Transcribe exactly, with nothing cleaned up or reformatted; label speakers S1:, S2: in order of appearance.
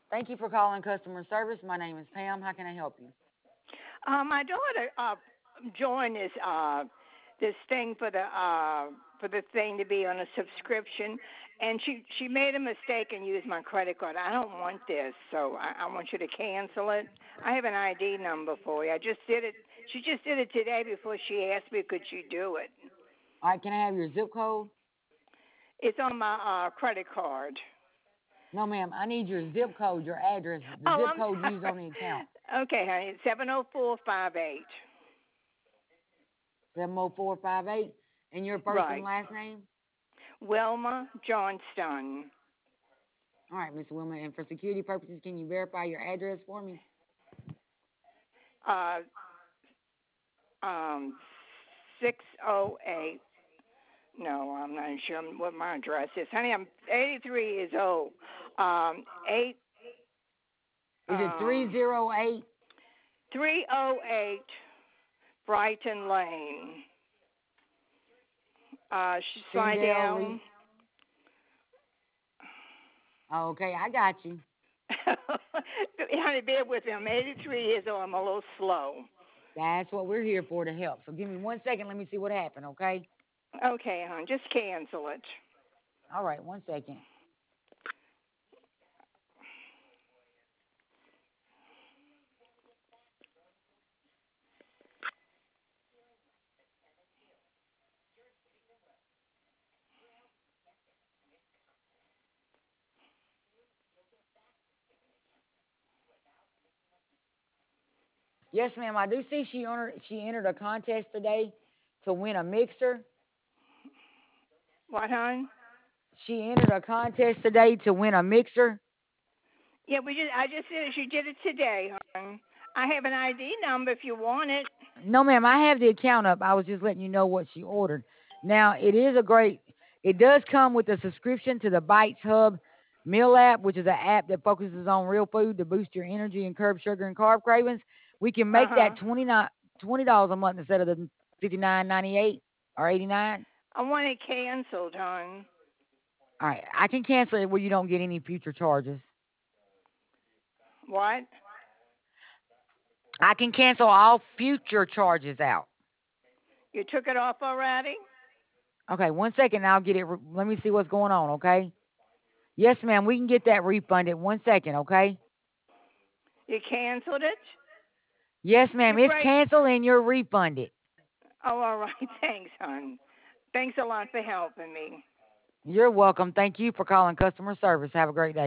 S1: Thank you for calling customer service. My name is Pam. How can I help you?
S2: Uh, my daughter uh, joined this uh, this thing for the uh, for the thing to be on a subscription, and she she made a mistake and used my credit card. I don't want this, so I, I want you to cancel it. I have an I D number for you. I just did it. She just did it today before she asked me could she do it.
S1: All right, can I have your zip code?
S2: It's on my uh, credit card.
S1: No, ma'am. I need your zip code, your address, the
S2: Oh,
S1: zip
S2: I'm
S1: code used
S2: sorry.
S1: on the account.
S2: Okay, honey, it's seven oh four five eight.
S1: seven oh four five eight. And your first and
S2: Right.
S1: last name?
S2: Wilma Johnston.
S1: All right, Miss Wilma. And for security purposes, can you verify your address for me?
S2: Uh, um, six oh eight. No, I'm not sure what my address is. Honey, I'm eighty-three years old. Um, eight,
S1: Is it
S2: um,
S1: three oh eight?
S2: three oh eight Brighton Lane. Uh, she slide
S1: Tyndale
S2: down.
S1: Lee? Okay, I got you.
S2: Honey, bear with me. I'm eighty-three years old. I'm a little slow.
S1: That's what we're here for to help. So give me one second. Let me see what happened, okay?
S2: Okay, hon, just cancel it.
S1: All right, one second. Yes, ma'am. I do see she entered, she entered a contest today to win a mixer.
S2: What, hon?
S1: She entered a contest today to win a mixer.
S2: Yeah, we just I just did it. She did it today, hon. I have an I D number if you want it.
S1: No, ma'am. I have the account up. I was just letting you know what she ordered. Now, it is a great. It does come with a subscription to the Bites Hub meal app, which is an app that focuses on real food to boost your energy and curb sugar and carb cravings. We can
S2: Uh
S1: make
S2: huh.
S1: that twenty nine twenty dollars a month instead of the fifty nine ninety eight or eighty nine.
S2: I want it canceled, hon.
S1: All right, I can cancel it where you don't get any future charges.
S2: What?
S1: I can cancel all future charges out.
S2: You took it off already?
S1: Okay, one second. I'll get it. re- Let me see what's going on. Okay. Yes, ma'am. We can get that refunded. One second. Okay.
S2: You canceled it?
S1: Yes, ma'am.
S2: You
S1: It's
S2: break.
S1: canceled and you're refunded.
S2: Oh, all right. Thanks, hon. Thanks a lot for helping me.
S1: You're welcome. Thank you for calling customer service. Have a great day.